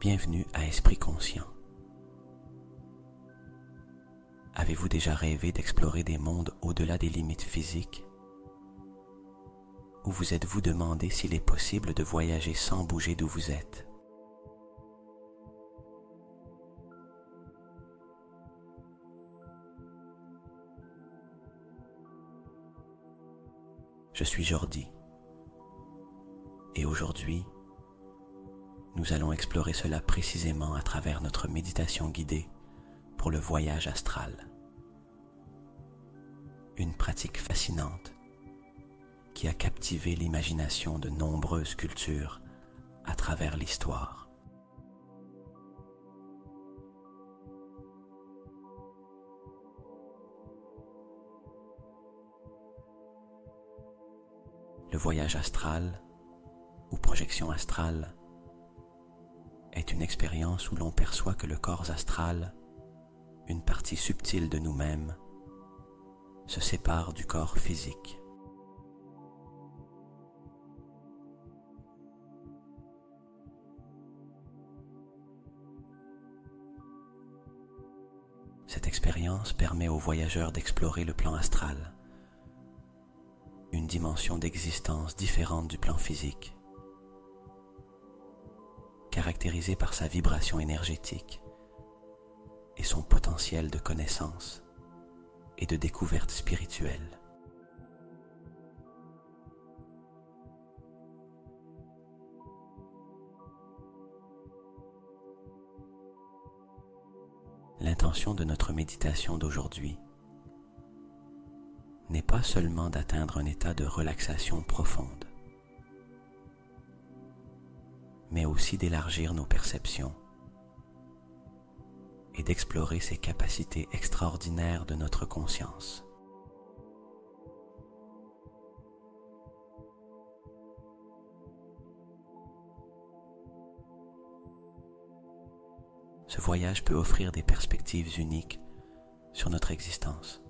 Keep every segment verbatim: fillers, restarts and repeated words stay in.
Bienvenue à Esprit Conscient. Avez-vous déjà rêvé d'explorer des mondes au-delà des limites physiques? Ou vous êtes-vous demandé s'il est possible de voyager sans bouger d'où vous êtes? Je suis Jordi, et aujourd'hui, nous allons explorer cela précisément à travers notre méditation guidée pour le voyage astral. Une pratique fascinante qui a captivé l'imagination de nombreuses cultures à travers l'histoire. Le voyage astral ou projection astrale est une expérience où l'on perçoit que le corps astral, une partie subtile de nous-mêmes, se sépare du corps physique. Cette expérience permet aux voyageurs d'explorer le plan astral, une dimension d'existence différente du plan physique, caractérisée par sa vibration énergétique et son potentiel de connaissance et de découverte spirituelle. L'intention de notre méditation d'aujourd'hui n'est pas seulement d'atteindre un état de relaxation profonde, mais aussi d'élargir nos perceptions et d'explorer ces capacités extraordinaires de notre conscience. Ce voyage peut offrir des perspectives uniques sur notre existence,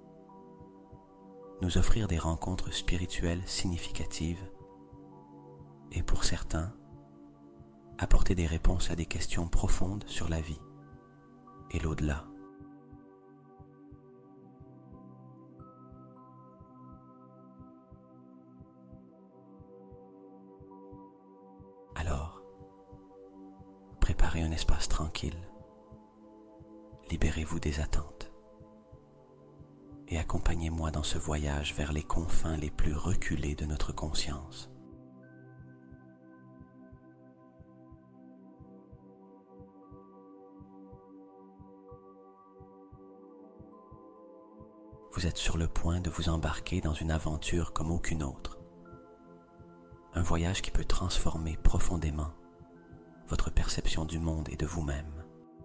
nous offrir des rencontres spirituelles significatives et pour certains, apporter des réponses à des questions profondes sur la vie et l'au-delà. Alors, préparez un espace tranquille, libérez-vous des attentes et accompagnez-moi dans ce voyage vers les confins les plus reculés de notre conscience. Vous êtes sur le point de vous embarquer dans une aventure comme aucune autre. Un voyage qui peut transformer profondément votre perception du monde et de vous-même.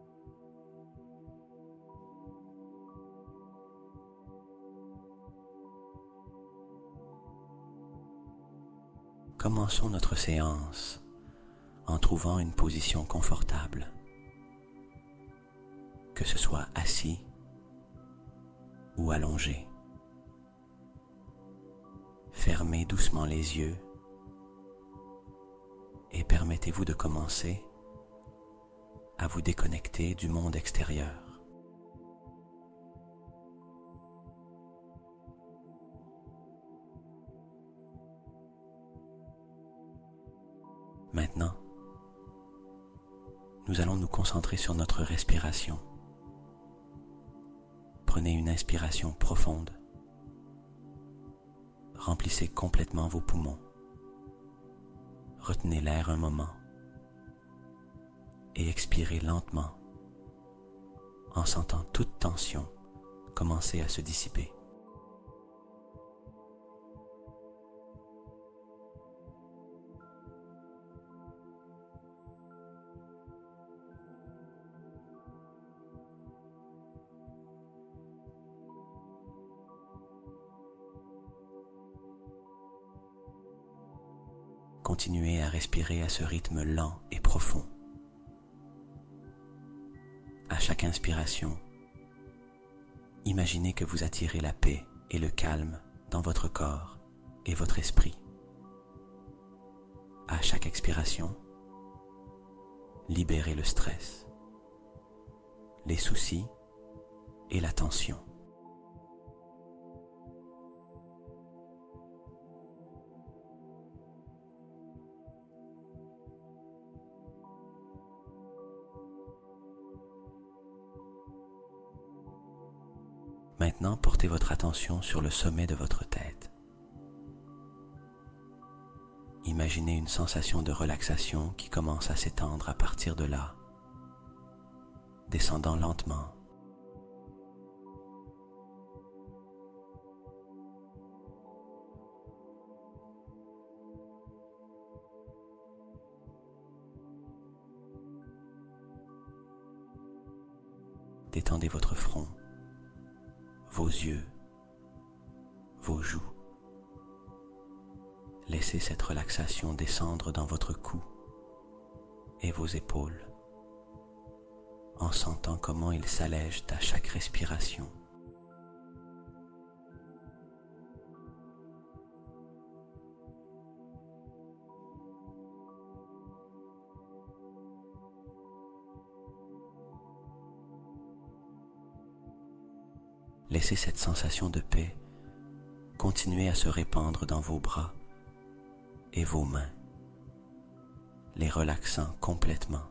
Commençons notre séance en trouvant une position confortable, que ce soit assis ou allongé. Fermez doucement les yeux et permettez-vous de commencer à vous déconnecter du monde extérieur. Maintenant, nous allons nous concentrer sur notre respiration. Prenez une inspiration profonde. Remplissez complètement vos poumons. Retenez l'air un moment et expirez lentement en sentant toute tension commencer à se dissiper. Continuez à respirer à ce rythme lent et profond. À chaque inspiration, imaginez que vous attirez la paix et le calme dans votre corps et votre esprit. À chaque expiration, libérez le stress, les soucis et la tension. Maintenant, portez votre attention sur le sommet de votre tête. Imaginez une sensation de relaxation qui commence à s'étendre à partir de là, descendant lentement. Détendez votre front, vos yeux, vos joues. Laissez cette relaxation descendre dans votre cou et vos épaules, en sentant comment ils s'allègent à chaque respiration. Laissez cette sensation de paix continuer à se répandre dans vos bras et vos mains, les relaxant complètement.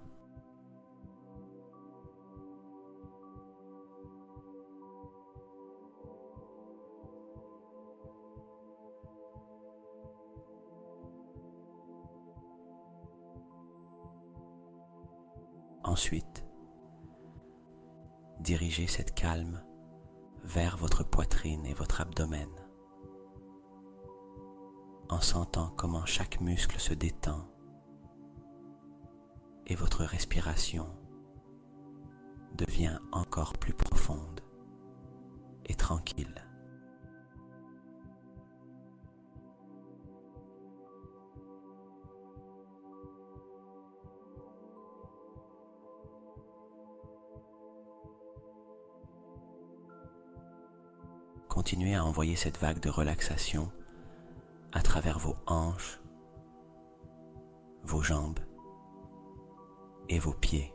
Ensuite, dirigez cette calme vers votre poitrine et votre abdomen, en sentant comment chaque muscle se détend et votre respiration devient encore plus profonde et tranquille. Continuez à envoyer cette vague de relaxation à travers vos hanches, vos jambes et vos pieds.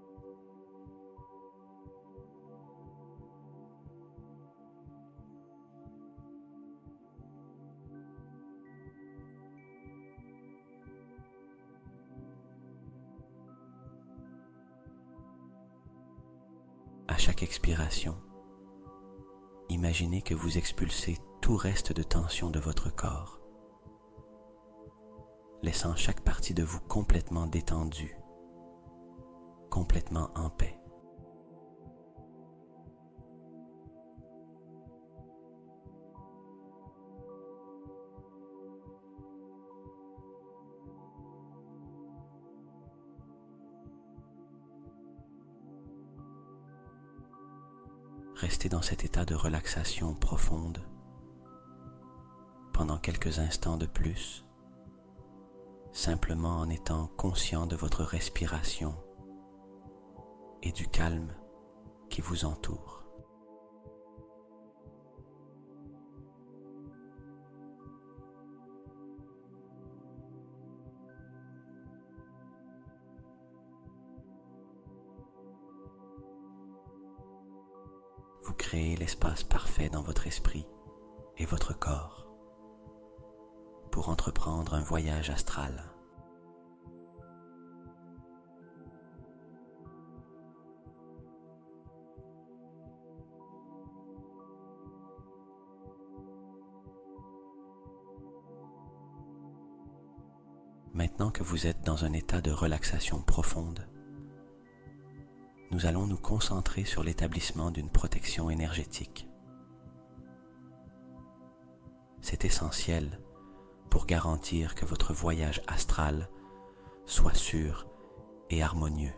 À chaque expiration, imaginez que vous expulsez tout reste de tension de votre corps, laissant chaque partie de vous complètement détendue, complètement en paix. Restez dans cet état de relaxation profonde pendant quelques instants de plus, simplement en étant conscient de votre respiration et du calme qui vous entoure. Vous créez l'espace parfait dans votre esprit et votre corps pour entreprendre un voyage astral. Maintenant que vous êtes dans un état de relaxation profonde, nous allons nous concentrer sur l'établissement d'une protection énergétique. C'est essentiel pour garantir que votre voyage astral soit sûr et harmonieux.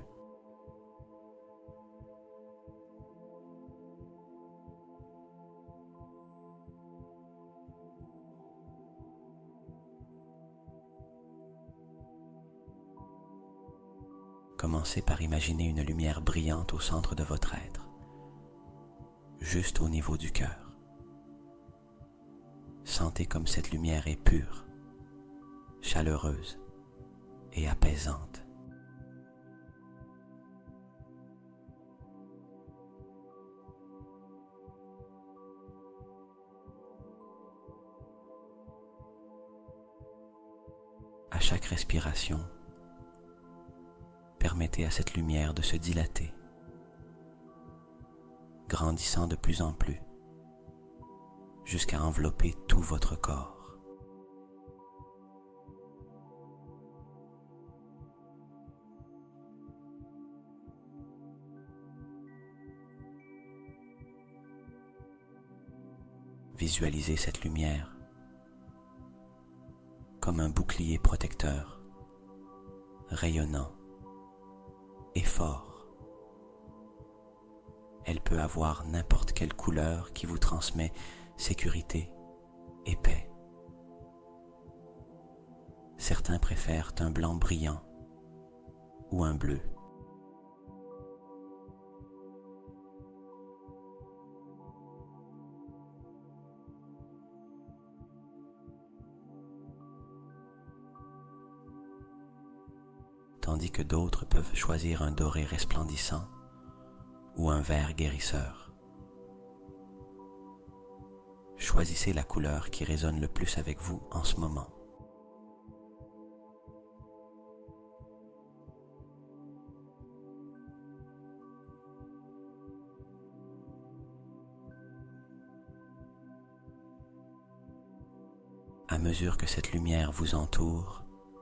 Commencez par imaginer une lumière brillante au centre de votre être, juste au niveau du cœur. Sentez comme cette lumière est pure, chaleureuse et apaisante. À chaque respiration, permettez à cette lumière de se dilater, grandissant de plus en plus, jusqu'à envelopper tout votre corps. Visualisez cette lumière comme un bouclier protecteur, rayonnant et fort. Elle peut avoir n'importe quelle couleur qui vous transmet sécurité et paix. Certains préfèrent un blanc brillant ou un bleu. Tandis que d'autres peuvent choisir un doré resplendissant ou un vert guérisseur. Choisissez la couleur qui résonne le plus avec vous en ce moment. À mesure que cette lumière vous entoure,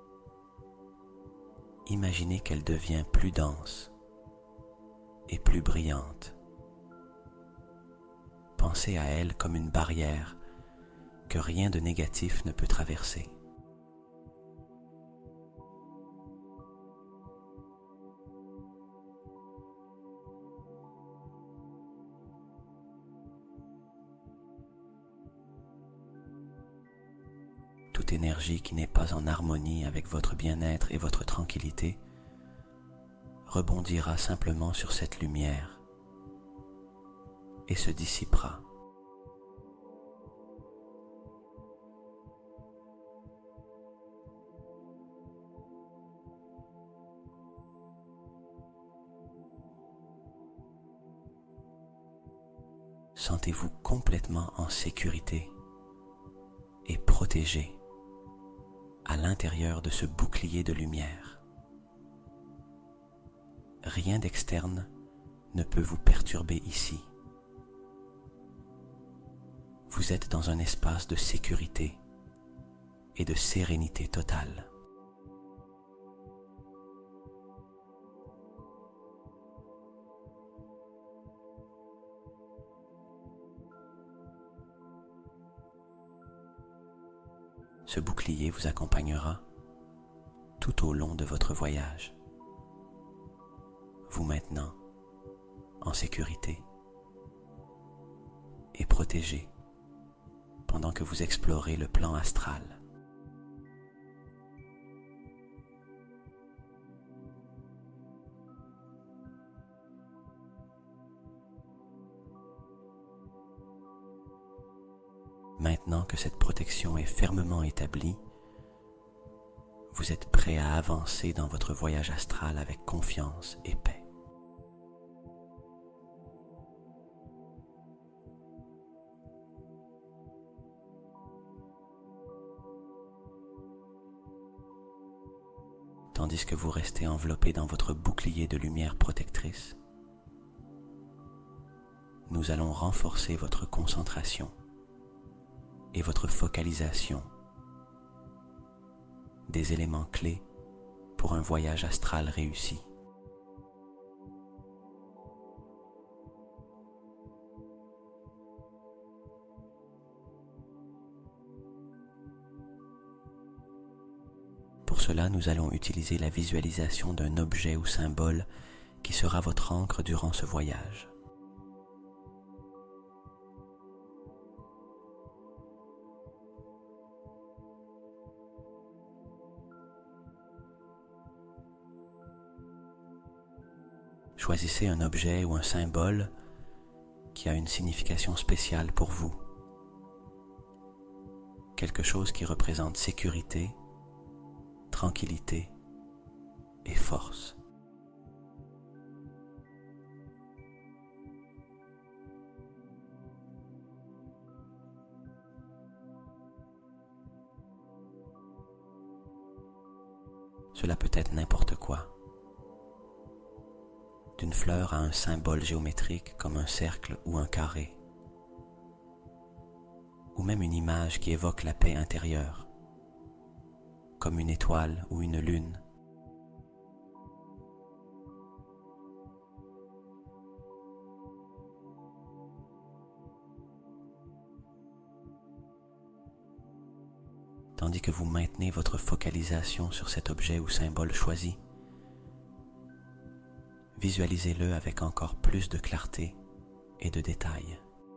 imaginez qu'elle devient plus dense et plus brillante. Pensez à elle comme une barrière que rien de négatif ne peut traverser. Toute énergie qui n'est pas en harmonie avec votre bien-être et votre tranquillité rebondira simplement sur cette lumière et se dissipera. Sentez-vous complètement en sécurité et protégé à l'intérieur de ce bouclier de lumière. Rien d'externe ne peut vous perturber ici. Vous êtes dans un espace de sécurité et de sérénité totale. Ce bouclier vous accompagnera tout au long de votre voyage. Vous maintenant en sécurité et protégé pendant que vous explorez le plan astral. Maintenant que cette protection est fermement établie, vous êtes prêt à avancer dans votre voyage astral avec confiance et paix. Tandis que vous restez enveloppé dans votre bouclier de lumière protectrice, nous allons renforcer votre concentration et votre focalisation des éléments clés pour un voyage astral réussi. Pour cela, nous allons utiliser la visualisation d'un objet ou symbole qui sera votre ancre durant ce voyage. Choisissez un objet ou un symbole qui a une signification spéciale pour vous. Quelque chose qui représente sécurité, tranquillité et force. Cela peut être n'importe quoi. D'une fleur à un symbole géométrique comme un cercle ou un carré. Ou même une image qui évoque la paix intérieure, comme une étoile ou une lune. Tandis que vous maintenez votre focalisation sur cet objet ou symbole choisi, visualisez-le avec encore plus de clarté et de détails.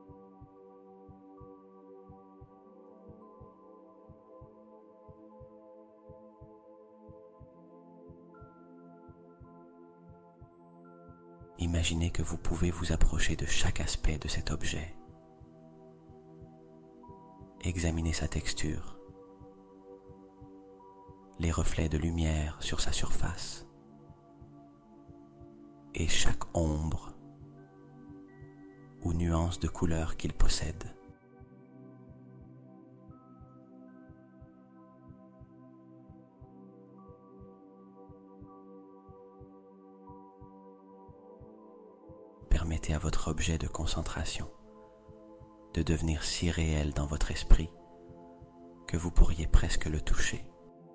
Imaginez que vous pouvez vous approcher de chaque aspect de cet objet. Examinez sa texture, les reflets de lumière sur sa surface et chaque ombre ou nuance de couleur qu'il possède. Permettez à votre objet de concentration de devenir si réel dans votre esprit que vous pourriez presque le toucher.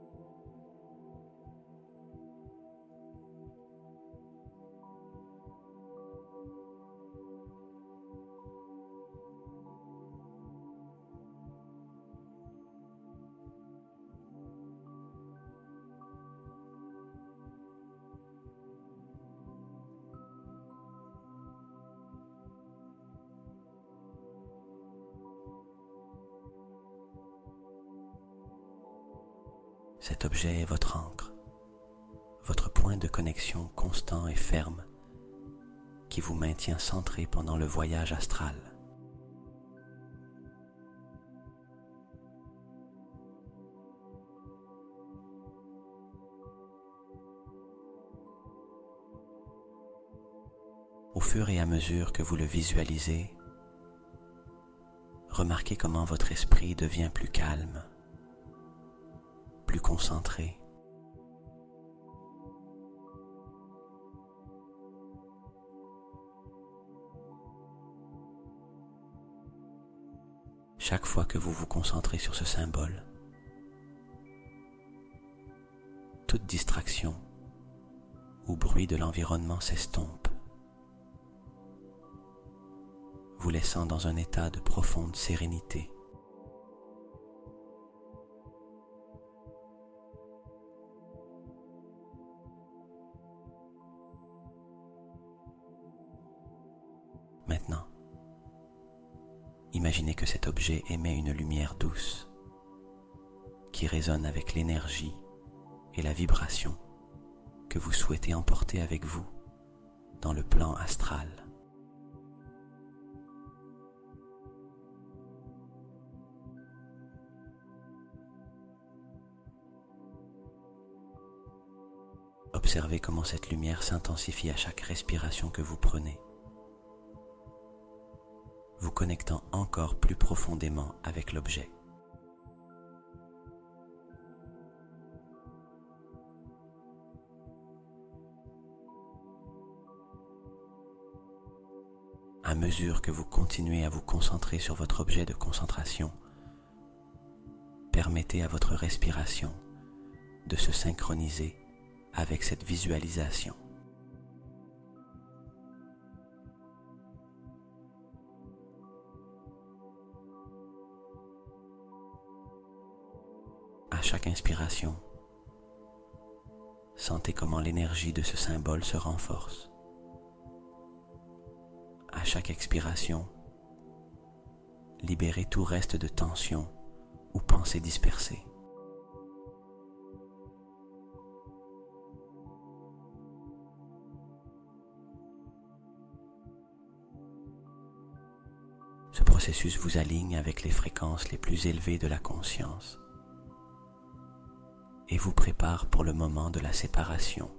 Cet objet est votre ancre, votre point de connexion constant et ferme qui vous maintient centré pendant le voyage astral. Au fur et à mesure que vous le visualisez, remarquez comment votre esprit devient plus calme, plus concentré. Chaque fois que vous vous concentrez sur ce symbole, toute distraction ou bruit de l'environnement s'estompe, vous laissant dans un état de profonde sérénité. Maintenant, imaginez que cet objet émet une lumière douce qui résonne avec l'énergie et la vibration que vous souhaitez emporter avec vous dans le plan astral. Observez comment cette lumière s'intensifie à chaque respiration que vous prenez, vous connectant encore plus profondément avec l'objet. À mesure que vous continuez à vous concentrer sur votre objet de concentration, permettez à votre respiration de se synchroniser avec cette visualisation. À chaque inspiration, sentez comment l'énergie de ce symbole se renforce. À chaque expiration, libérez tout reste de tension ou pensée dispersée. Ce processus vous aligne avec les fréquences les plus élevées de la conscience et vous prépare pour le moment de la séparation.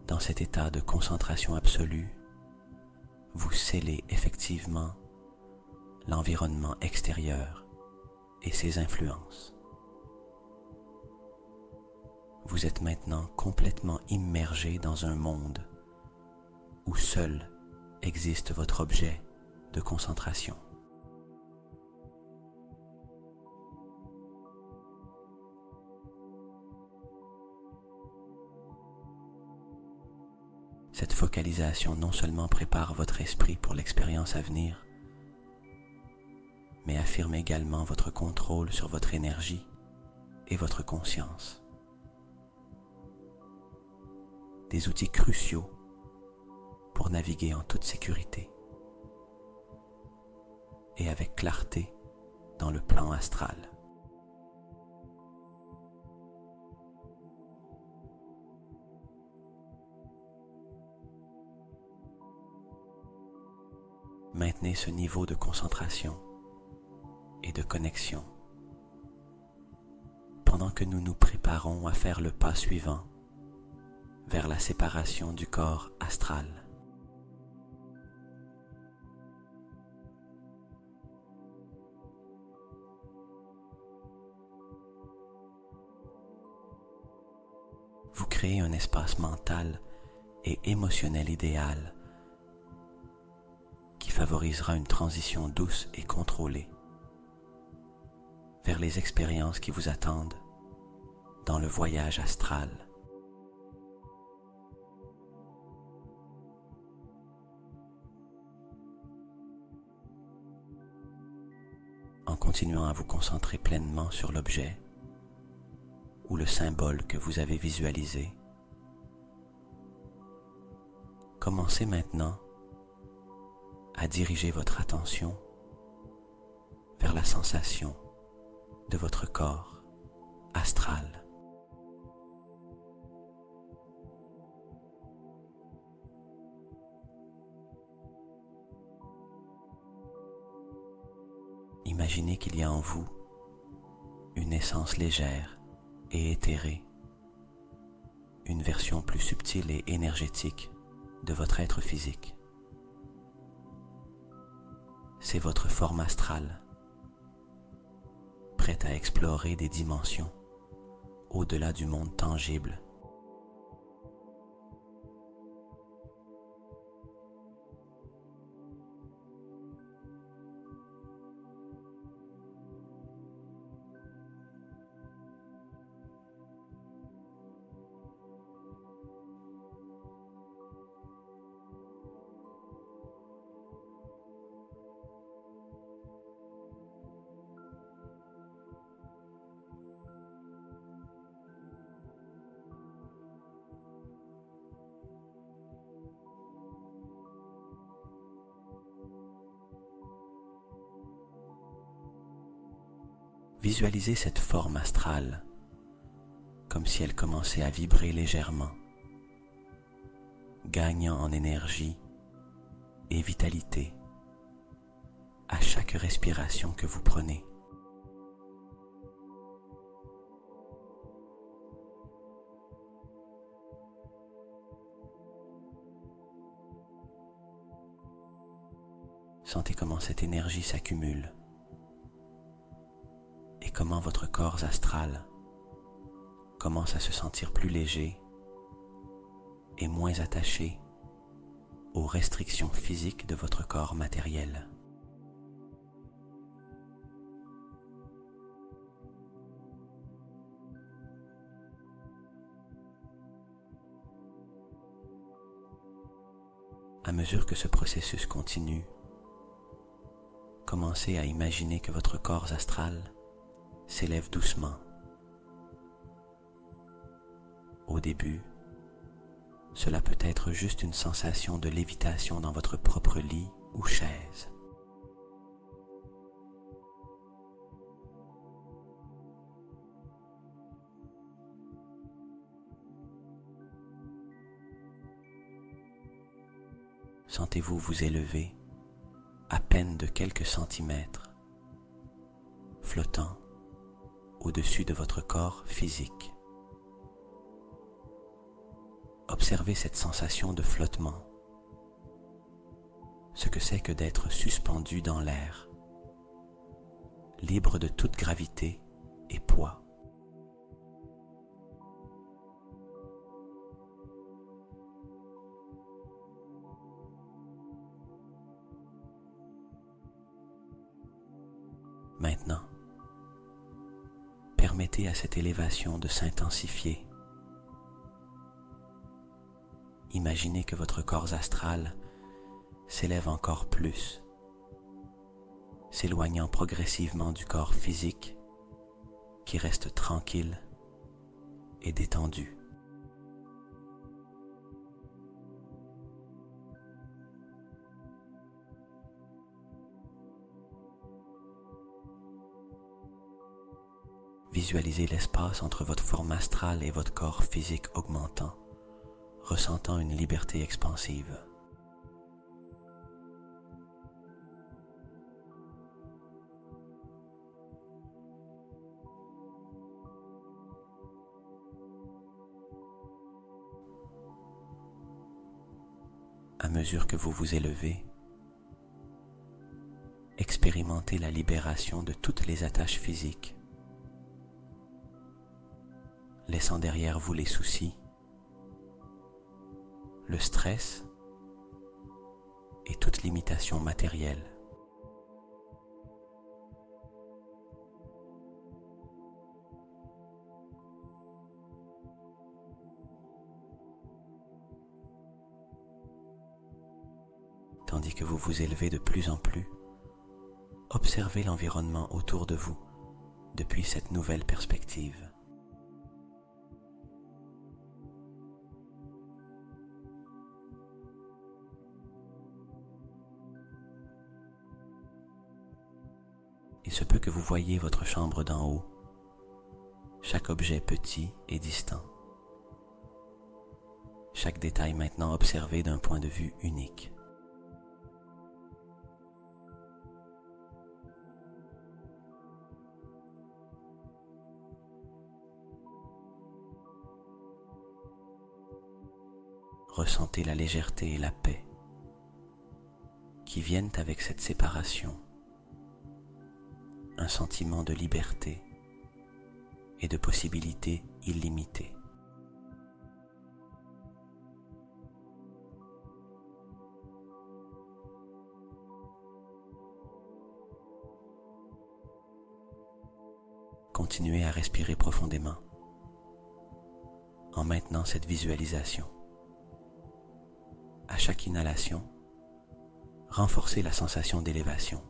Dans cet état de concentration absolue, vous scellez effectivement l'environnement extérieur et ses influences. Vous êtes maintenant complètement immergé dans un monde où seul existe votre objet de concentration. Cette focalisation non seulement prépare votre esprit pour l'expérience à venir, mais affirme également votre contrôle sur votre énergie et votre conscience. Des outils cruciaux pour naviguer en toute sécurité et avec clarté dans le plan astral. Maintenez ce niveau de concentration et de connexion pendant que nous nous préparons à faire le pas suivant vers la séparation du corps astral. Vous créez un espace mental et émotionnel idéal qui favorisera une transition douce et contrôlée vers les expériences qui vous attendent dans le voyage astral. En continuant à vous concentrer pleinement sur l'objet ou le symbole que vous avez visualisé, commencez maintenant à diriger votre attention vers la sensation de votre corps astral. Imaginez qu'il y a en vous une essence légère et éthérée, une version plus subtile et énergétique de votre être physique. C'est votre forme astrale, prête à explorer des dimensions au-delà du monde tangible. Visualisez cette forme astrale comme si elle commençait à vibrer légèrement, gagnant en énergie et vitalité à chaque respiration que vous prenez. Sentez comment cette énergie s'accumule et comment votre corps astral commence à se sentir plus léger et moins attaché aux restrictions physiques de votre corps matériel. À mesure que ce processus continue, commencez à imaginer que votre corps astral s'élève doucement. Au début, cela peut être juste une sensation de lévitation dans votre propre lit ou chaise. Sentez-vous vous élever à peine de quelques centimètres, flottant au-dessus de votre corps physique. observez cette sensation de flottement, ce que c'est que d'être suspendu dans l'air, libre de toute gravité et poids. Maintenant, permettez à cette élévation de s'intensifier. Imaginez que votre corps astral s'élève encore plus, s'éloignant progressivement du corps physique qui reste tranquille et détendu. Visualisez l'espace entre votre forme astrale et votre corps physique augmentant, ressentant une liberté expansive. À mesure que vous vous élevez, expérimentez la libération de toutes les attaches physiques, laissant derrière vous les soucis, le stress et toute limitation matérielle. Tandis que vous vous élevez de plus en plus, observez l'environnement autour de vous depuis cette nouvelle perspective. Il se peut que vous voyiez votre chambre d'en haut, chaque objet petit et distant, chaque détail maintenant observé d'un point de vue unique. Ressentez la légèreté et la paix qui viennent avec cette séparation, un sentiment de liberté et de possibilités illimitées. Continuez à respirer profondément en maintenant cette visualisation. À chaque inhalation, renforcez la sensation d'élévation.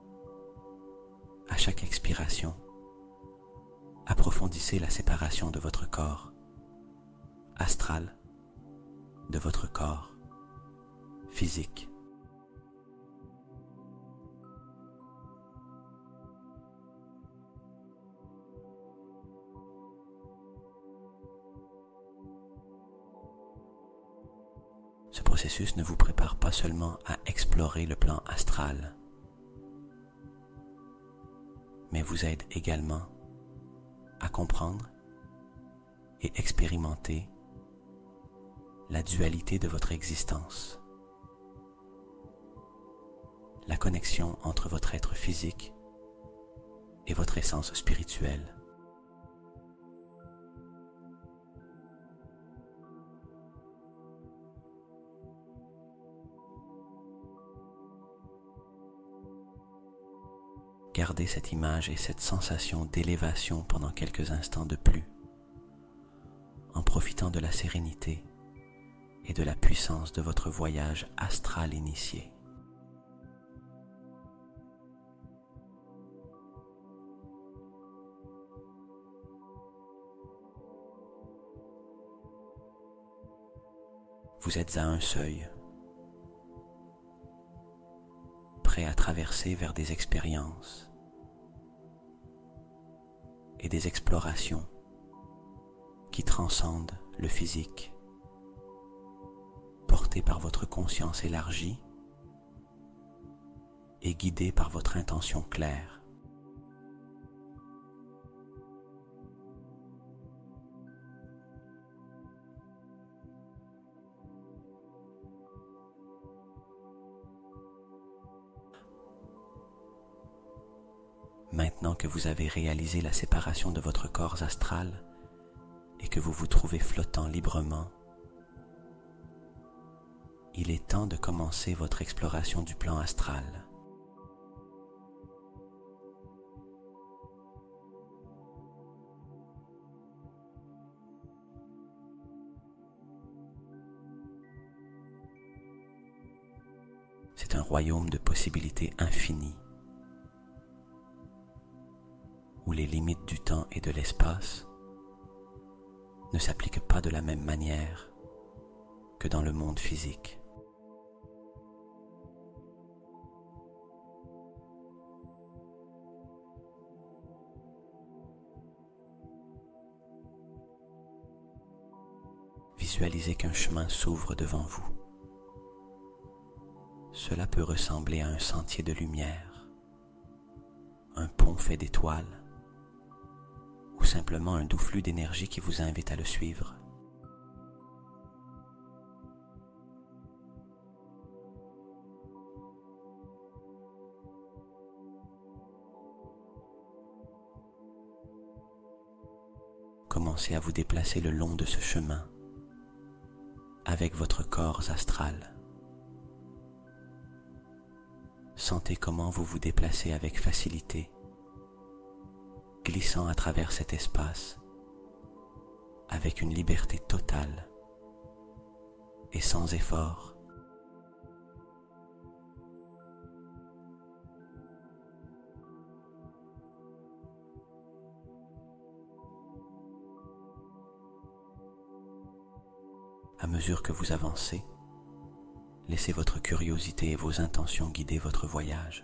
À chaque expiration, approfondissez la séparation de votre corps astral de votre corps physique. Ce processus ne vous prépare pas seulement à explorer le plan astral, mais vous aide également à comprendre et expérimenter la dualité de votre existence, la connexion entre votre être physique et votre essence spirituelle. Gardez cette image et cette sensation d'élévation pendant quelques instants de plus, en profitant de la sérénité et de la puissance de votre voyage astral initié. Vous êtes à un seuil, prêt à traverser vers des expériences et des explorations qui transcendent le physique, portés par votre conscience élargie et guidés par votre intention claire. Maintenant que vous avez réalisé la séparation de votre corps astral et que vous vous trouvez flottant librement, il est temps de commencer votre exploration du plan astral. C'est un royaume de possibilités infinies, où les limites du temps et de l'espace ne s'appliquent pas de la même manière que dans le monde physique. Visualisez qu'un chemin s'ouvre devant vous. Cela peut ressembler à un sentier de lumière, un pont fait d'étoiles, ou simplement un doux flux d'énergie qui vous invite à le suivre. Commencez à vous déplacer le long de ce chemin avec votre corps astral. Sentez comment vous vous déplacez avec facilité, glissant à travers cet espace avec une liberté totale et sans effort. À mesure que vous avancez, laissez votre curiosité et vos intentions guider votre voyage.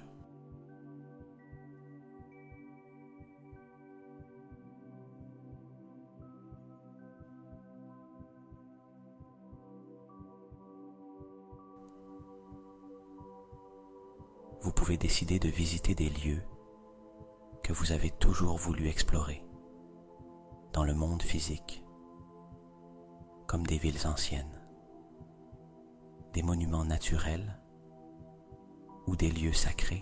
Vous pouvez décider de visiter des lieux que vous avez toujours voulu explorer dans le monde physique, comme des villes anciennes, des monuments naturels ou des lieux sacrés.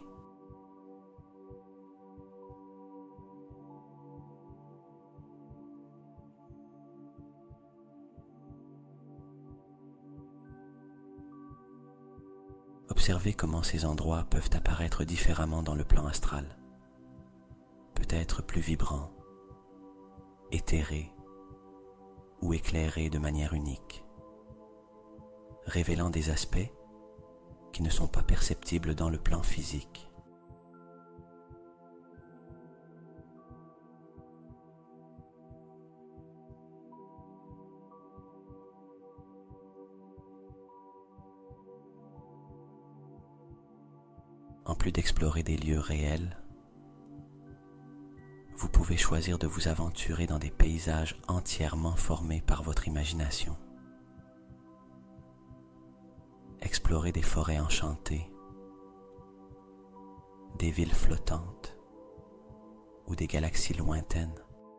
Observez comment ces endroits peuvent apparaître différemment dans le plan astral, peut-être plus vibrants, éthérés ou éclairés de manière unique, révélant des aspects qui ne sont pas perceptibles dans le plan physique. En plus d'explorer des lieux réels, vous pouvez choisir de vous aventurer dans des paysages entièrement formés par votre imagination. Explorez des forêts enchantées, des villes flottantes ou des galaxies lointaines.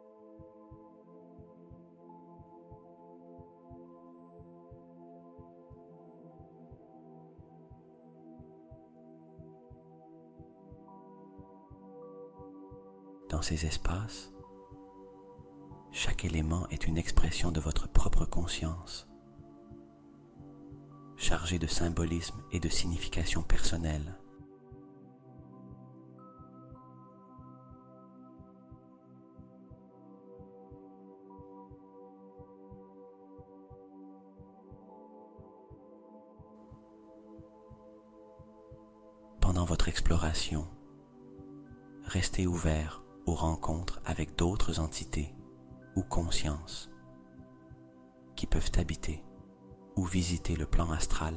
Dans ces espaces, chaque élément est une expression de votre propre conscience, chargée de symbolisme et de signification personnelle. Pendant votre exploration, restez ouvert aux rencontres avec d'autres entités ou consciences qui peuvent habiter ou visiter le plan astral.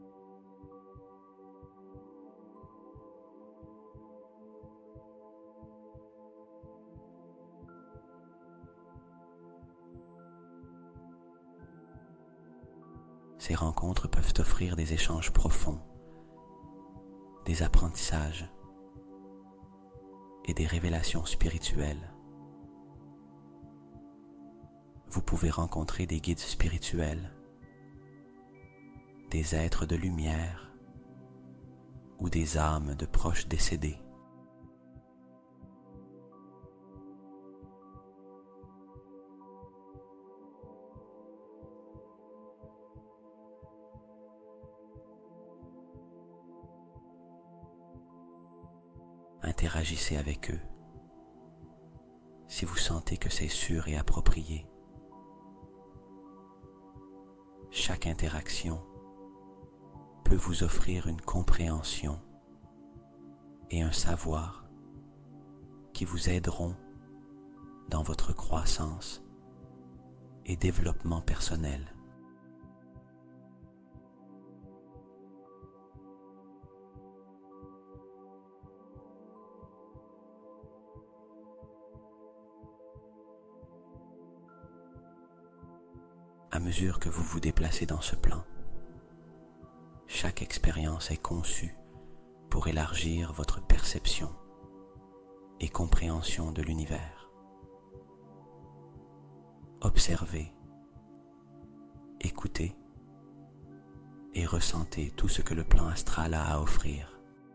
Ces rencontres peuvent offrir des échanges profonds, des apprentissages et des révélations spirituelles. Vous pouvez rencontrer des guides spirituels, des êtres de lumière ou des âmes de proches décédés. interagissez avec eux, si vous sentez que c'est sûr et approprié. Chaque interaction peut vous offrir une compréhension et un savoir qui vous aideront dans votre croissance et développement personnel. À mesure que vous vous déplacez dans ce plan, chaque expérience est conçue pour élargir votre perception et compréhension de l'univers. Observez, écoutez et ressentez tout ce que le plan astral a à offrir.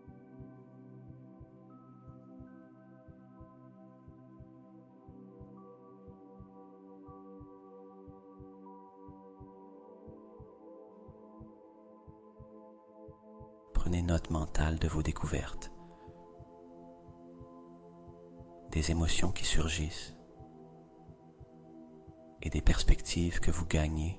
Prenez note mentale de vos découvertes, des émotions qui surgissent et des perspectives que vous gagnez.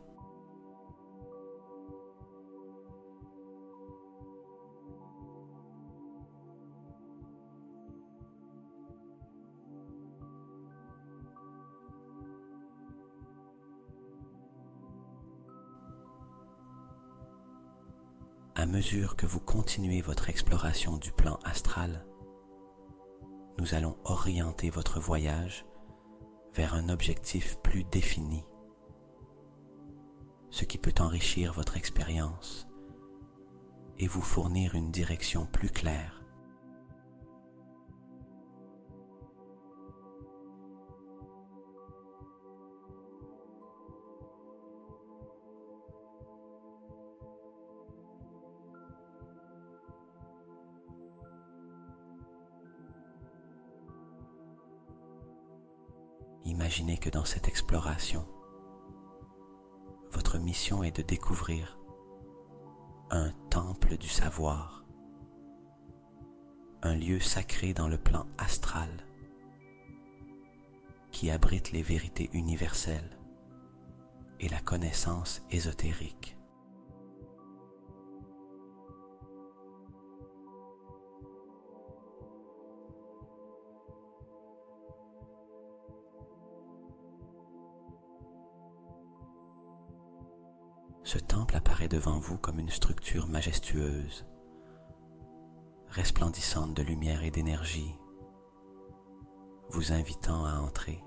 À mesure que vous continuez votre exploration du plan astral, nous allons orienter votre voyage vers un objectif plus défini, ce qui peut enrichir votre expérience et vous fournir une direction plus claire. Imaginez que dans cette exploration, votre mission est de découvrir un temple du savoir, un lieu sacré dans le plan astral qui abrite les vérités universelles et la connaissance ésotérique. Ce temple apparaît devant vous comme une structure majestueuse, resplendissante de lumière et d'énergie, vous invitant à entrer.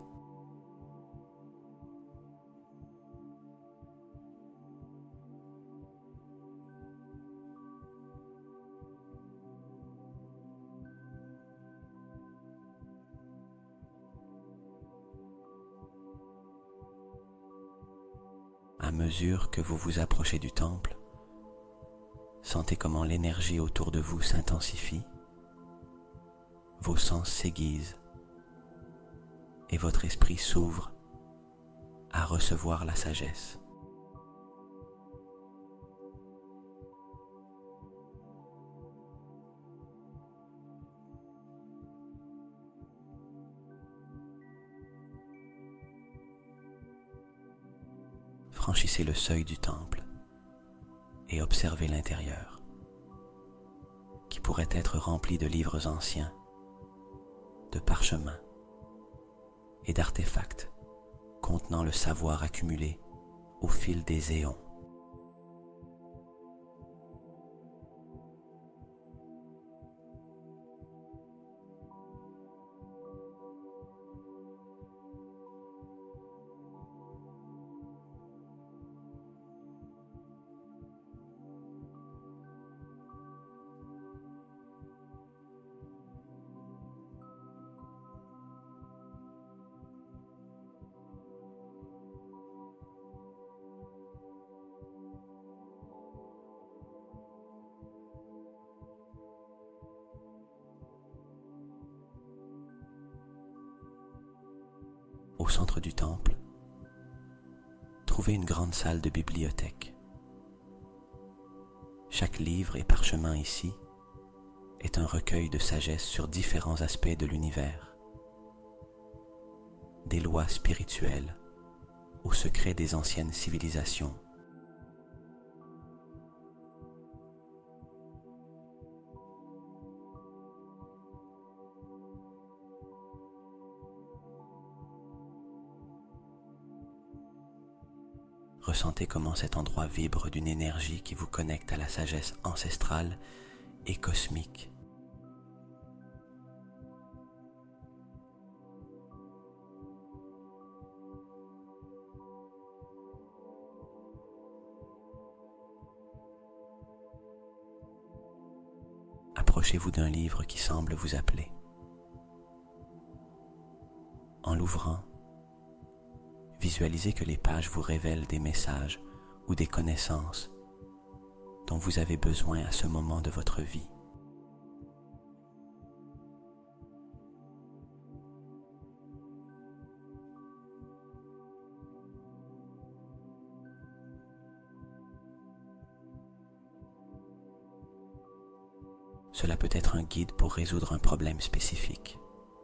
À mesure que vous vous approchez du temple, sentez comment l'énergie autour de vous s'intensifie, vos sens s'aiguisent et votre esprit s'ouvre à recevoir la sagesse. Franchissez le seuil du temple et observez l'intérieur, qui pourrait être rempli de livres anciens, de parchemins et d'artefacts contenant le savoir accumulé au fil des éons. Au centre du temple, trouvez une grande salle de bibliothèque. Chaque livre et parchemin ici est un recueil de sagesse sur différents aspects de l'univers, des lois spirituelles aux secrets des anciennes civilisations. Ressentez comment cet endroit vibre d'une énergie qui vous connecte à la sagesse ancestrale et cosmique. Approchez-vous d'un livre qui semble vous appeler. En l'ouvrant, visualisez que les pages vous révèlent des messages ou des connaissances dont vous avez besoin à ce moment de votre vie. Cela peut être un guide pour résoudre un problème spécifique,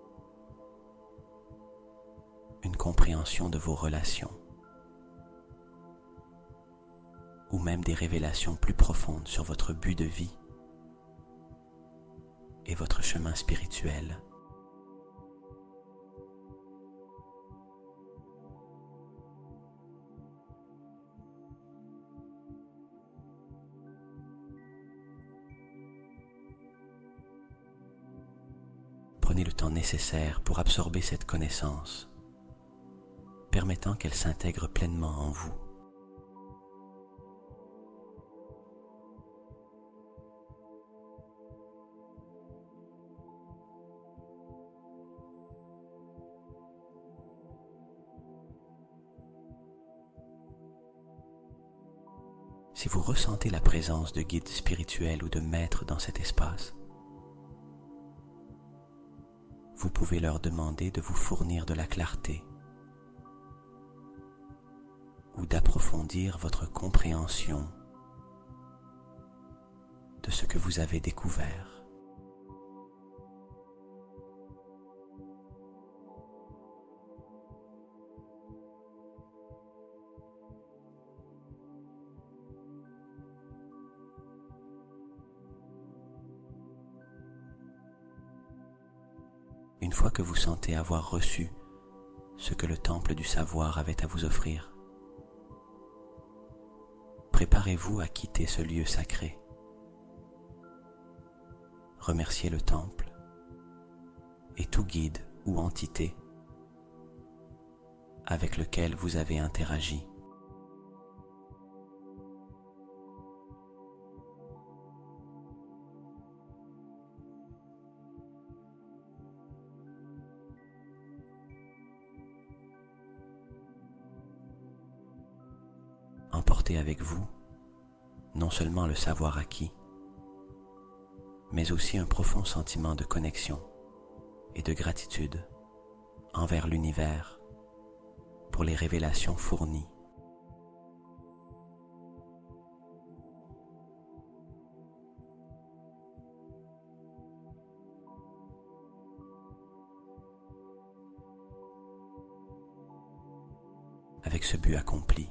une compréhension de vos relations, ou même des révélations plus profondes sur votre but de vie et votre chemin spirituel. Prenez le temps nécessaire pour absorber cette connaissance, permettant qu'elle s'intègre pleinement en vous. Si vous ressentez la présence de guides spirituels ou de maîtres dans cet espace, vous pouvez leur demander de vous fournir de la clarté ou d'approfondir votre compréhension de ce que vous avez découvert. Une fois que vous sentez avoir reçu ce que le temple du savoir avait à vous offrir, préparez-vous à quitter ce lieu sacré. Remerciez le temple et tout guide ou entité avec lequel vous avez interagi. Emportez avec vous non seulement le savoir acquis, mais aussi un profond sentiment de connexion et de gratitude envers l'univers pour les révélations fournies. Avec ce but accompli,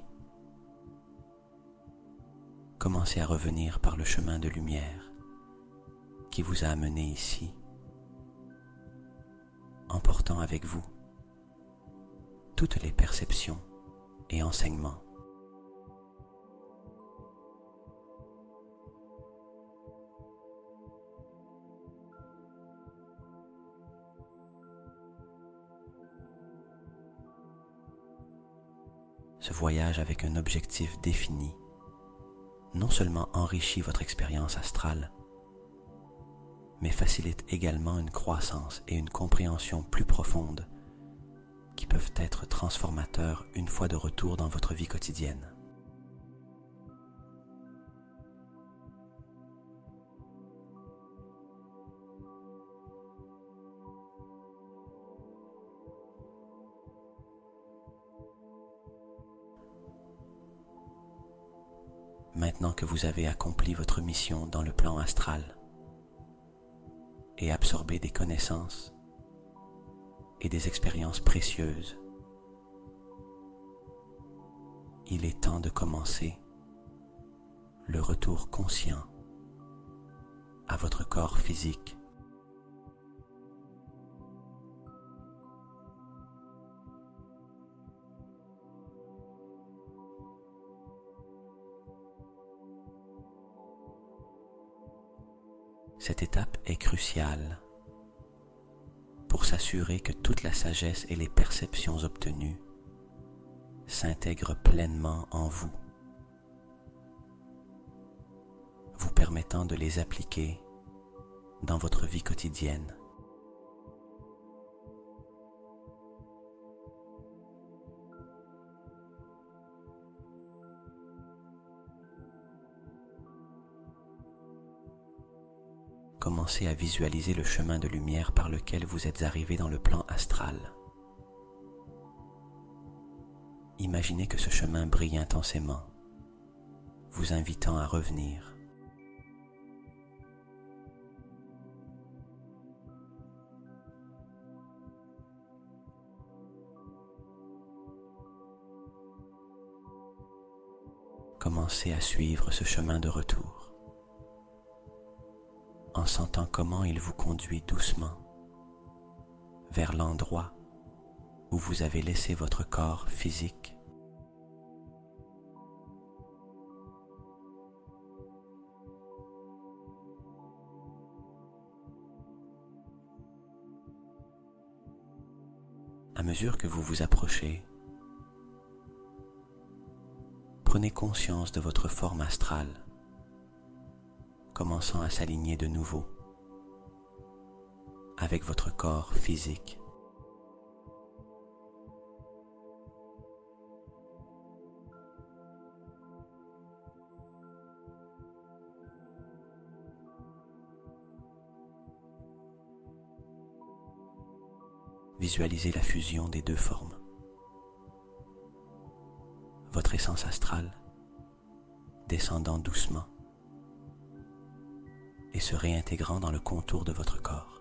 commencez à revenir par le chemin de lumière qui vous a amené ici, emportant avec vous toutes les perceptions et enseignements. Ce voyage avec un objectif défini non seulement enrichit votre expérience astrale, mais facilite également une croissance et une compréhension plus profonde qui peuvent être transformateurs une fois de retour dans votre vie quotidienne. Maintenant que vous avez accompli votre mission dans le plan astral, et absorber des connaissances et des expériences précieuses. Il est temps de commencer le retour conscient à votre corps physique. Cette étape est cruciale pour s'assurer que toute la sagesse et les perceptions obtenues s'intègrent pleinement en vous, vous permettant de les appliquer dans votre vie quotidienne. Commencez à visualiser le chemin de lumière par lequel vous êtes arrivé dans le plan astral. Imaginez que ce chemin brille intensément, vous invitant à revenir. Commencez à suivre ce chemin de retour, en sentant comment il vous conduit doucement vers l'endroit où vous avez laissé votre corps physique. À mesure que vous vous approchez, prenez conscience de votre forme astrale, commençant à s'aligner de nouveau avec votre corps physique. Visualisez la fusion des deux formes. Votre essence astrale descendant doucement et se réintégrant dans le contour de votre corps.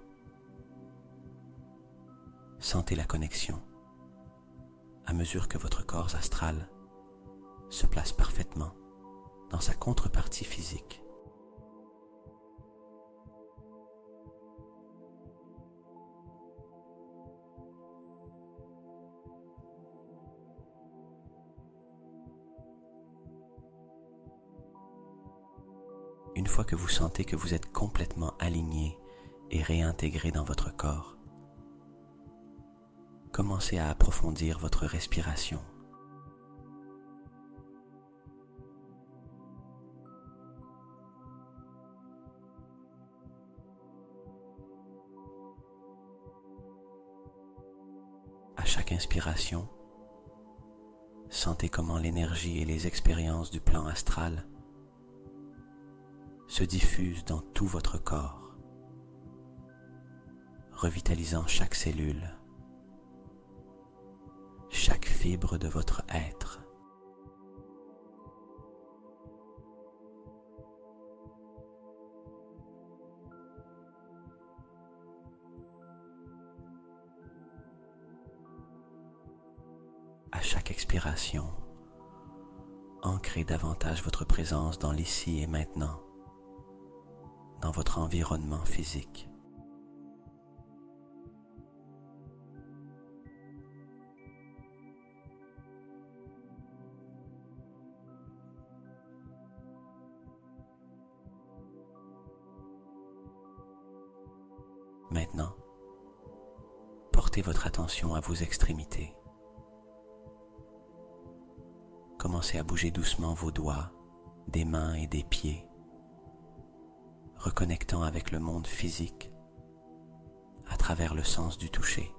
Sentez la connexion à mesure que votre corps astral se place parfaitement dans sa contrepartie physique. Une fois que vous sentez que vous êtes complètement aligné et réintégré dans votre corps, commencez à approfondir votre respiration. À chaque inspiration, sentez comment l'énergie et les expériences du plan astral se diffuse dans tout votre corps, revitalisant chaque cellule, chaque fibre de votre être. À chaque expiration, ancrez davantage votre présence dans l'ici et maintenant, dans votre environnement physique. Maintenant, portez votre attention à vos extrémités. Commencez à bouger doucement vos doigts, des mains et des pieds, reconnectant avec le monde physique à travers le sens du toucher.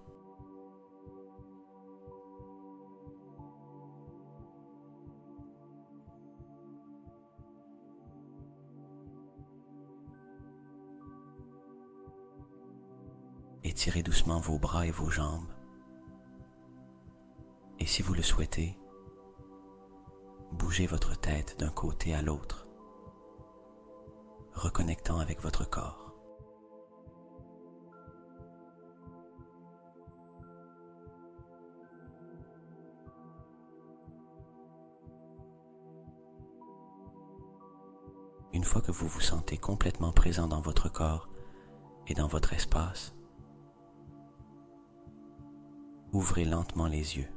Étirez doucement vos bras et vos jambes. Et si vous le souhaitez, bougez votre tête d'un côté à l'autre, reconnectant avec votre corps. Une fois que vous vous sentez complètement présent dans votre corps et dans votre espace, ouvrez lentement les yeux.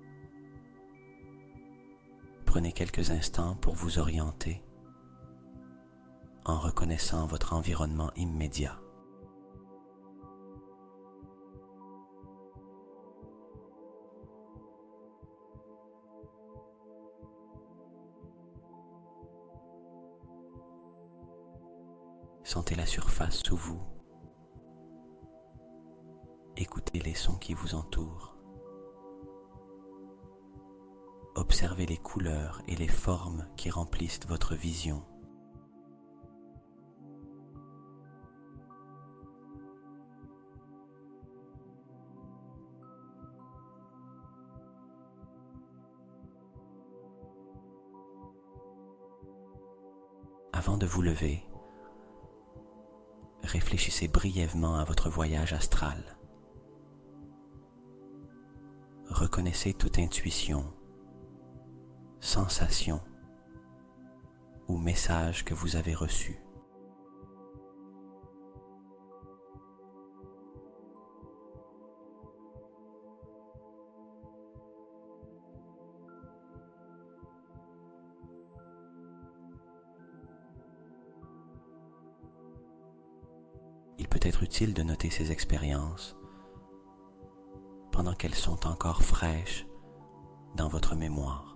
Prenez quelques instants pour vous orienter en reconnaissant votre environnement immédiat. Sentez la surface sous vous. Écoutez les sons qui vous entourent. Observez les couleurs et les formes qui remplissent votre vision. Avant de vous lever, réfléchissez brièvement à votre voyage astral. Reconnaissez toute intuition, sensation ou message que vous avez reçu. Il peut être utile de noter ces expériences pendant qu'elles sont encore fraîches dans votre mémoire,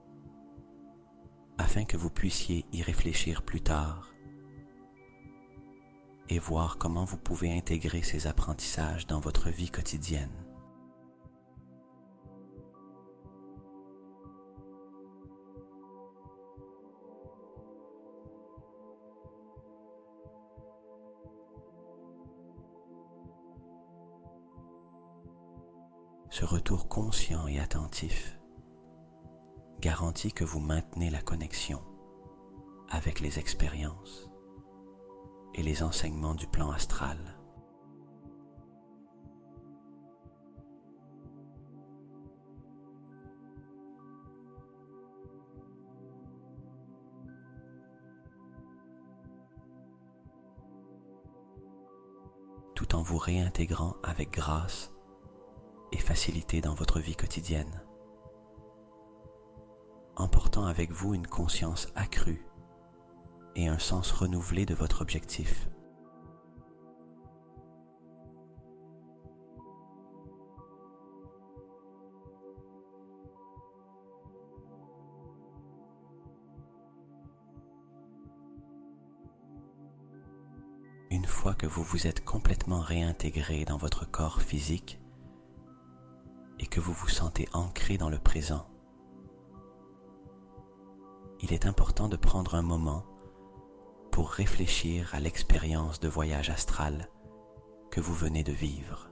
afin que vous puissiez y réfléchir plus tard et voir comment vous pouvez intégrer ces apprentissages dans votre vie quotidienne. Ce retour conscient et attentif garantit que vous maintenez la connexion avec les expériences et les enseignements du plan astral. Tout en vous réintégrant avec grâce et facilité dans votre vie quotidienne, emportant avec vous une conscience accrue et un sens renouvelé de votre objectif. Une fois que vous vous êtes complètement réintégré dans votre corps physique, et que vous vous sentez ancré dans le présent, il est important de prendre un moment pour réfléchir à l'expérience de voyage astral que vous venez de vivre.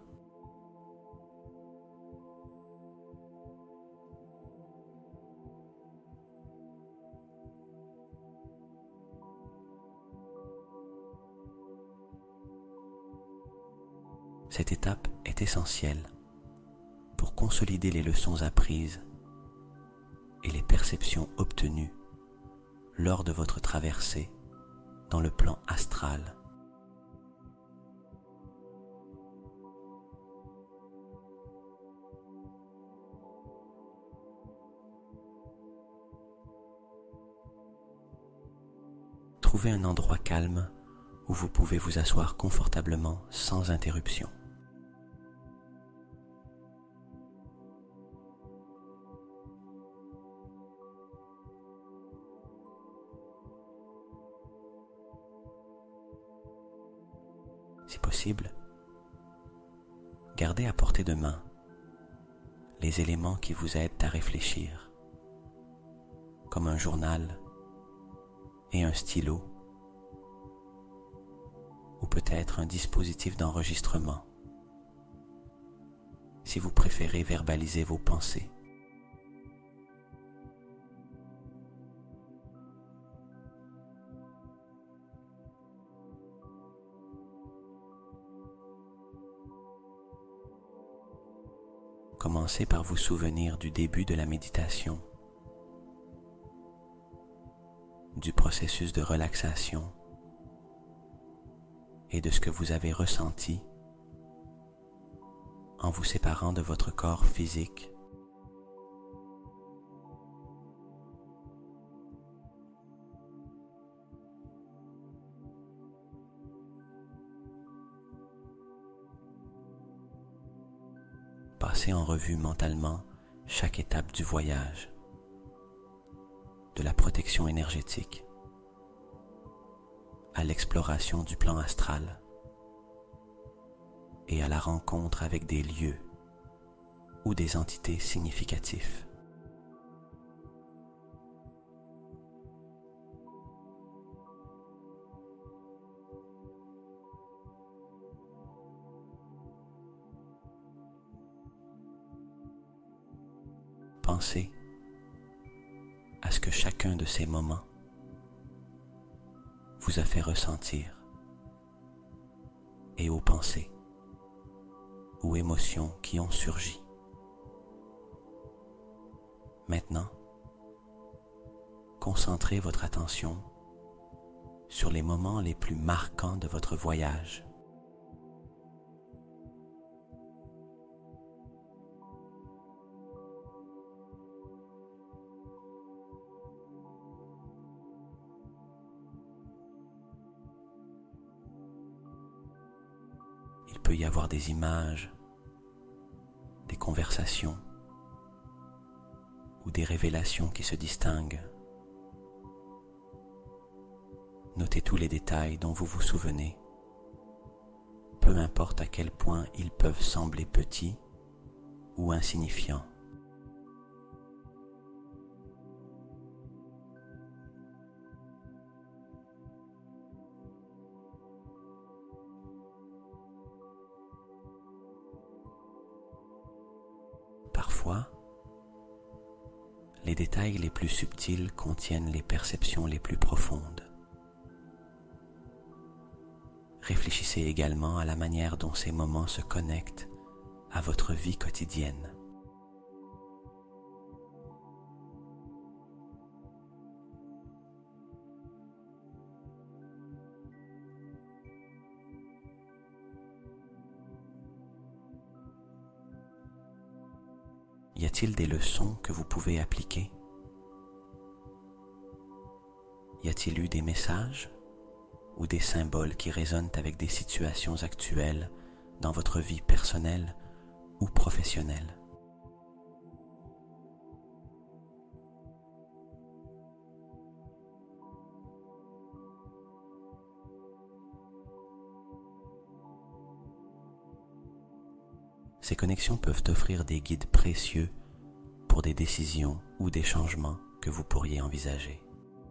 Cette étape est essentielle pour consolider les leçons apprises et les perceptions obtenues lors de votre traversée dans le plan astral. Trouvez un endroit calme où vous pouvez vous asseoir confortablement sans interruption. Si possible, gardez à portée de main les éléments qui vous aident à réfléchir, comme un journal et un stylo, ou peut-être un dispositif d'enregistrement, si vous préférez verbaliser vos pensées. Commencez par vous souvenir du début de la méditation, du premier processus de relaxation et de ce que vous avez ressenti en vous séparant de votre corps physique. Passez en revue mentalement chaque étape du voyage, de la protection énergétique à l'exploration du plan astral et à la rencontre avec des lieux ou des entités significatifs. Pensez à ce que chacun de ces moments vous a fait ressentir et aux pensées ou émotions qui ont surgi. Maintenant, concentrez votre attention sur les moments les plus marquants de votre voyage. Il peut y avoir des images, des conversations ou des révélations qui se distinguent. Notez tous les détails dont vous vous souvenez, peu importe à quel point ils peuvent sembler petits ou insignifiants. Parfois, les détails les plus subtils contiennent les perceptions les plus profondes. Réfléchissez également à la manière dont ces moments se connectent à votre vie quotidienne. Y a-t-il des leçons que vous pouvez appliquer? Y a-t-il eu des messages ou des symboles qui résonnent avec des situations actuelles dans votre vie personnelle ou professionnelle? Ces connexions peuvent offrir des guides précieux pour des décisions ou des changements que vous pourriez envisager.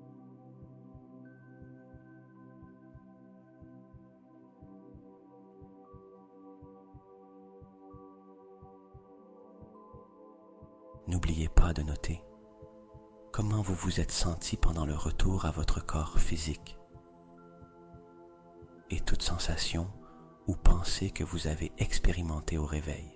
N'oubliez pas de noter comment vous vous êtes senti pendant le retour à votre corps physique et toute sensation ou pensée que vous avez expérimentée au réveil.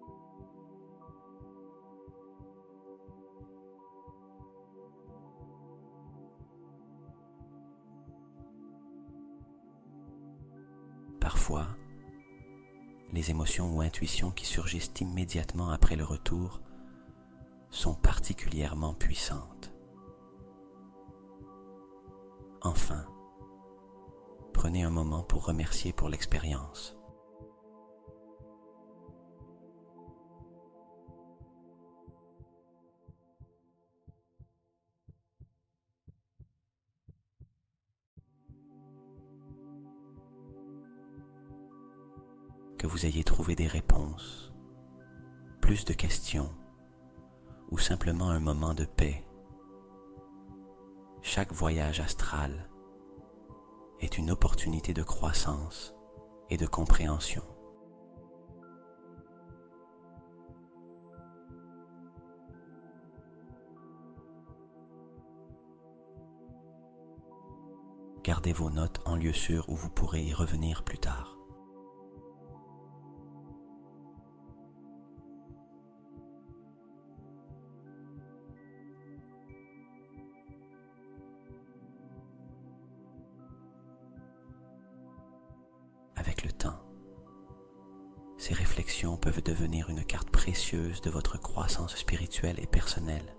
Parfois, les émotions ou intuitions qui surgissent immédiatement après le retour sont particulièrement puissantes. Enfin, prenez un moment pour remercier pour l'expérience. Que vous ayez trouvé des réponses, plus de questions ou simplement un moment de paix, chaque voyage astral est une opportunité de croissance et de compréhension. Gardez vos notes en lieu sûr où vous pourrez y revenir plus tard. Ces réflexions peuvent devenir une carte précieuse de votre croissance spirituelle et personnelle,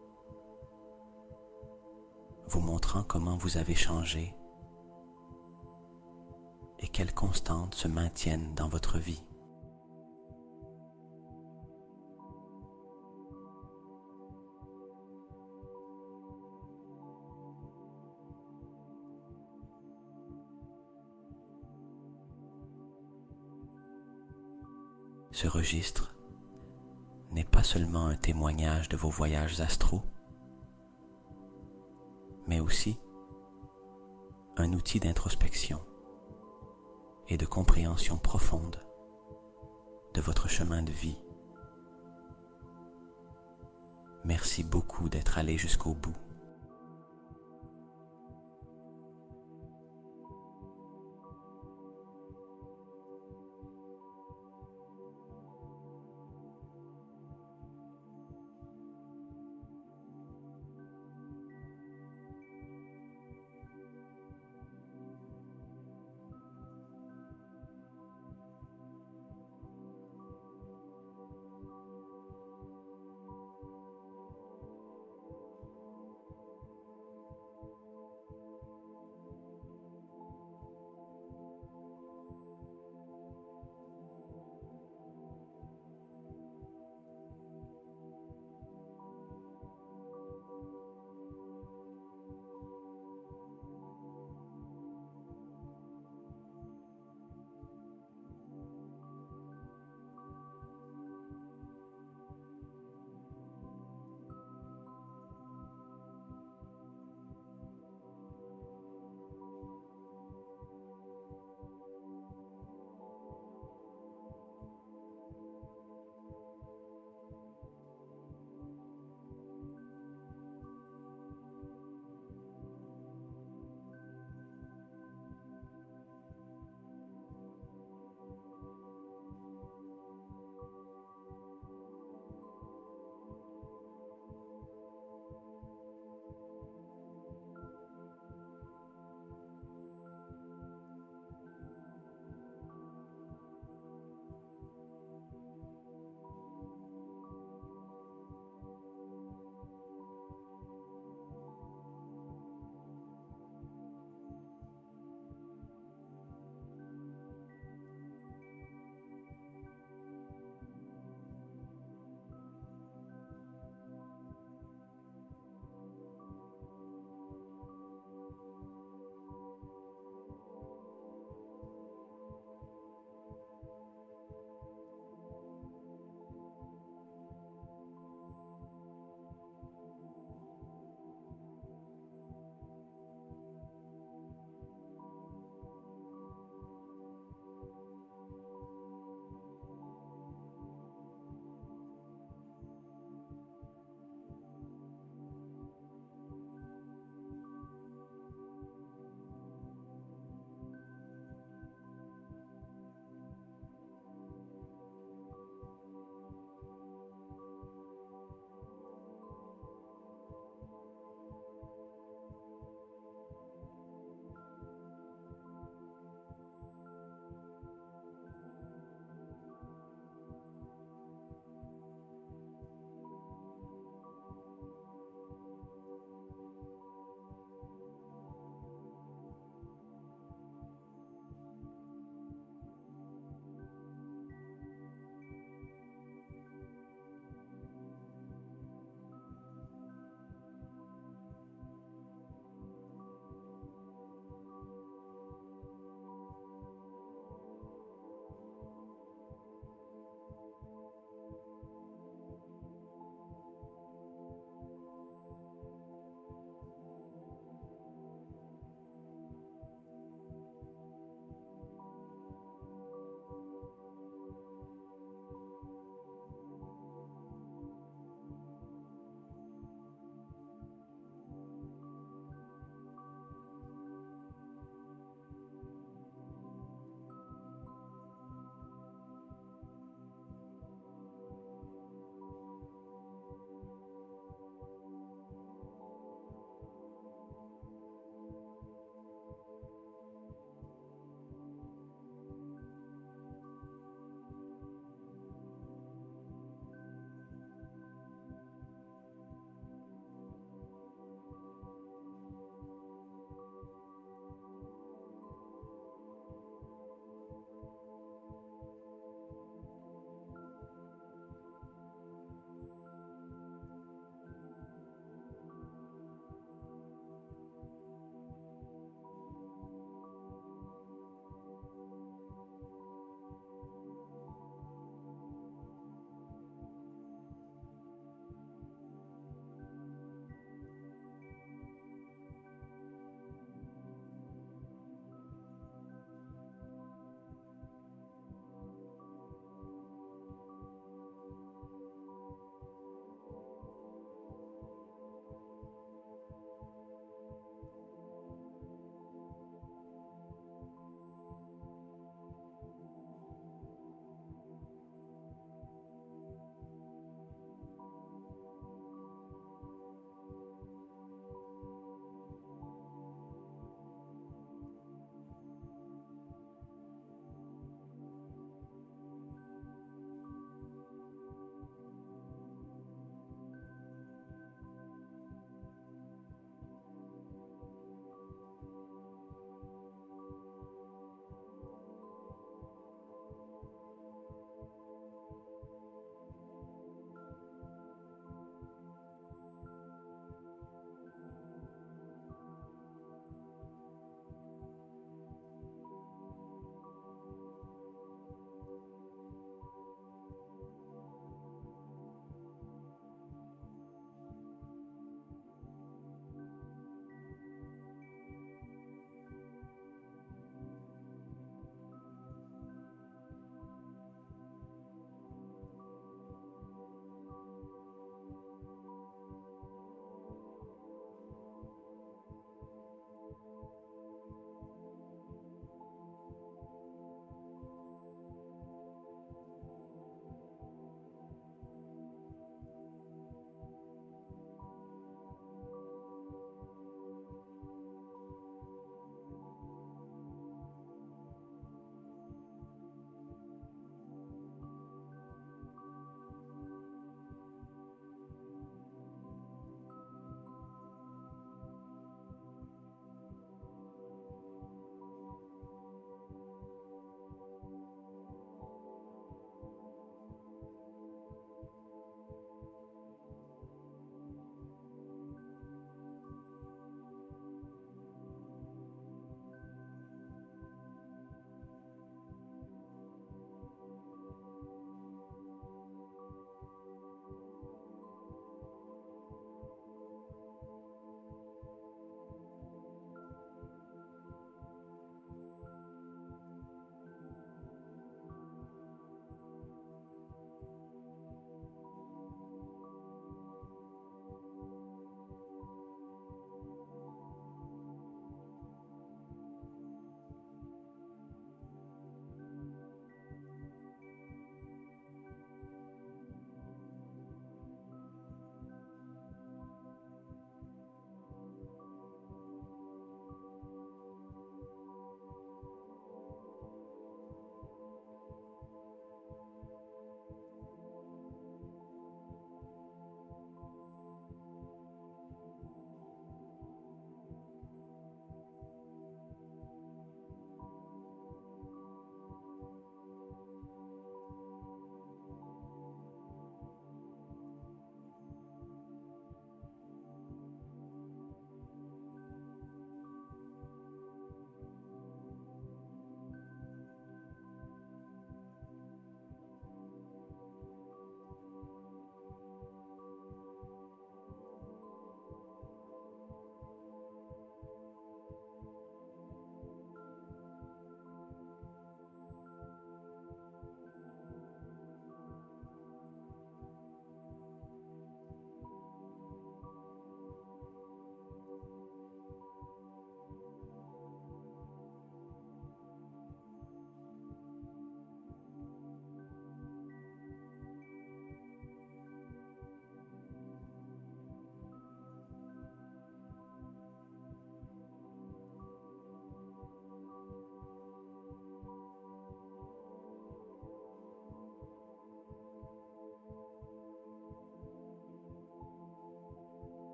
vous montrant comment vous avez changé et quelles constantes se maintiennent dans votre vie. Ce registre n'est pas seulement un témoignage de vos voyages astraux, mais aussi un outil d'introspection et de compréhension profonde de votre chemin de vie. Merci beaucoup d'être allé jusqu'au bout.